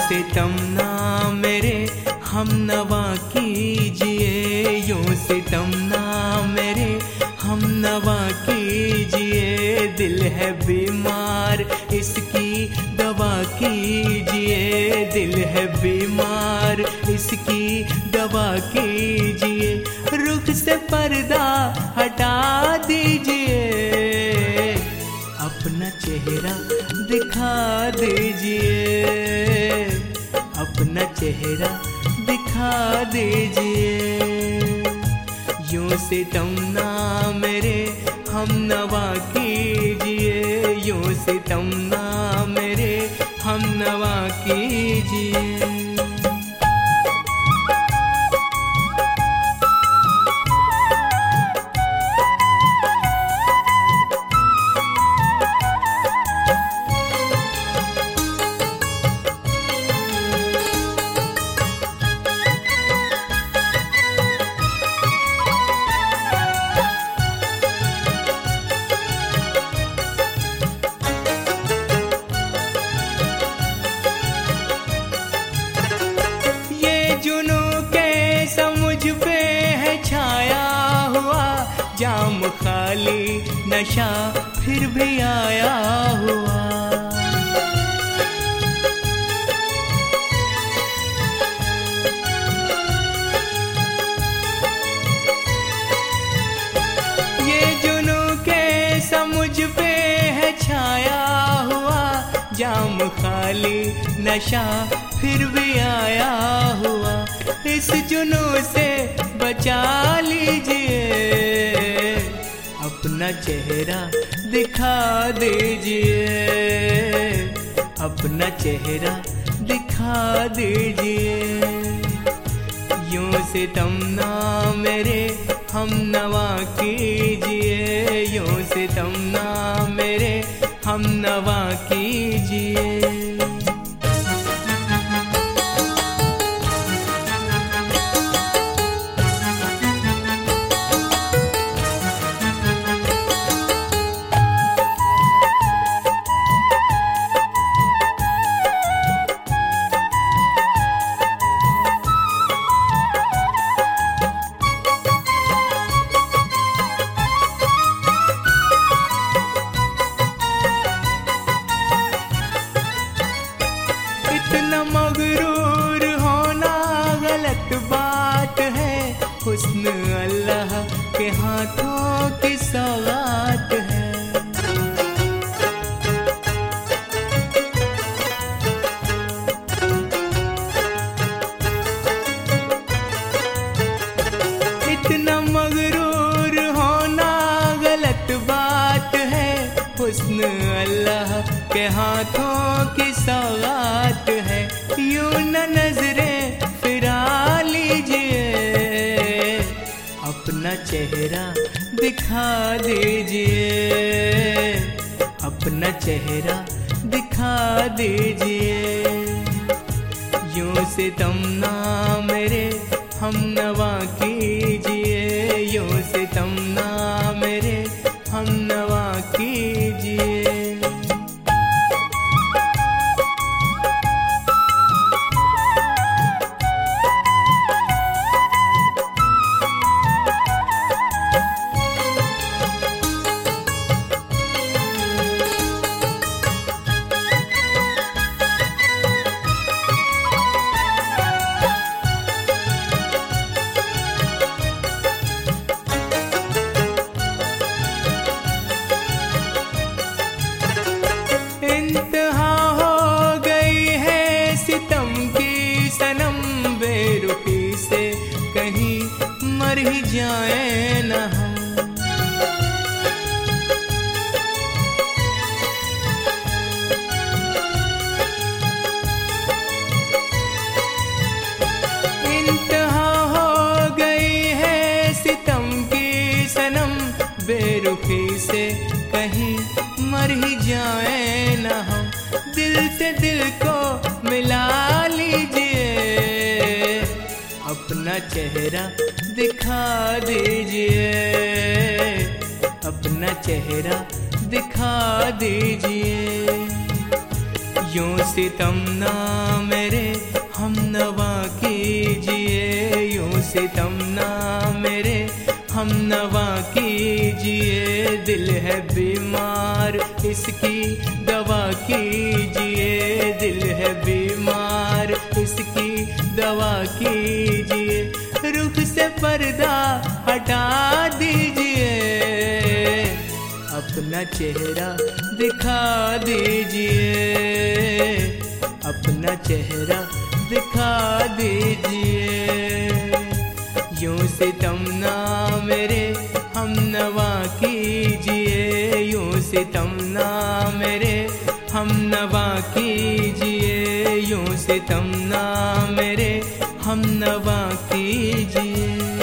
सितम ना मेरे हम नवा कीजिए, यूं सितम ना मेरे हम नवा कीजिए। दिल है बीमार इसकी दवा कीजिए, दिल है बीमार इसकी दवा कीजिए। रुख से पर्दा हटा दीजिए, अपना चेहरा दिखा दीजिए, अपना चेहरा दिखा दीजिए। यूं सितम ना मेरे हम नवा कीजिए, यूं सितम ना मेरे हम नवा कीजिए। जाम खाली नशा फिर भी आया हुआ, ये जुनू के समुझ पे है छाया हुआ। जाम खाली नशा फिर भी आया हुआ, इस जुनू से बचा लीजिए, अपना चेहरा दिखा दीजिए, अपना चेहरा दिखा दीजिए। यूं सितम ना मेरे हम नवा कीजिए, यूं सितम ना मेरे हम नवा कीजिए। मगरूर होना गलत बात है, हुस्न अल्लाह के हाथों की सौगात है। इतना मगरूर होना गलत बात है, हुस्न अल्लाह के हाथों की सौगात है। यूं न नजरें फिरा लीजिए, अपना चेहरा दिखा दीजिए, अपना चेहरा दिखा दीजिए। यूं सितम ना मेरे हम नवा कीजिए, यूं सितम ना मेरे हम नवा कीजिए। इंतहा हो गई है सितम की सनम, बेरुखी से कहीं मर ही जाए न हम। इंतहा हो गई है सितम की सनम, बेरुखी से कहीं मर ही जाए न हम। दिल से दिल को मिला लीजिए, अपना चेहरा दिखा दीजिए, अपना चेहरा दिखा दीजिए। यूं सितम ना मेरे हम नवा कीजिए, यूं सितम ना मेरे हम नवा कीजिए। दिल है बीमार इसकी दवा कीजिए, दिल है बीमार इसकी दवा कीजिए। रुख से पर्दा हटा दीजिए, अपना चेहरा दिखा दीजिए, अपना चेहरा दिखा दीजिए। यूं सितम ना मेरे हम नवा कीजिए, यूं सितम ना मेरे हम नवा कीजिए, यूं सितम ना मेरे हम नवा कीजिए।